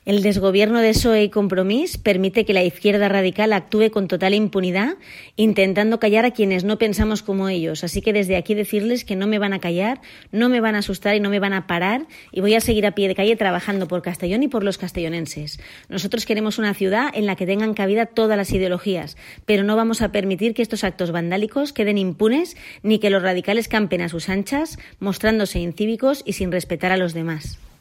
El desgobierno de PSOE y Compromís permite que la izquierda radical actúe con total impunidad, intentando callar a quienes no pensamos como ellos. Así que desde aquí decirles que no me van a callar, no me van a asustar y no me van a parar, y voy a seguir a pie de calle trabajando por Castellón y por los castellonenses. Nosotros queremos una ciudad en la que tengan cabida todas las ideologías, pero no vamos a permitir que estos actos vandálicos queden impunes ni que los radicales campen a sus anchas, mostrándose incívicos y sin respetar a los demás.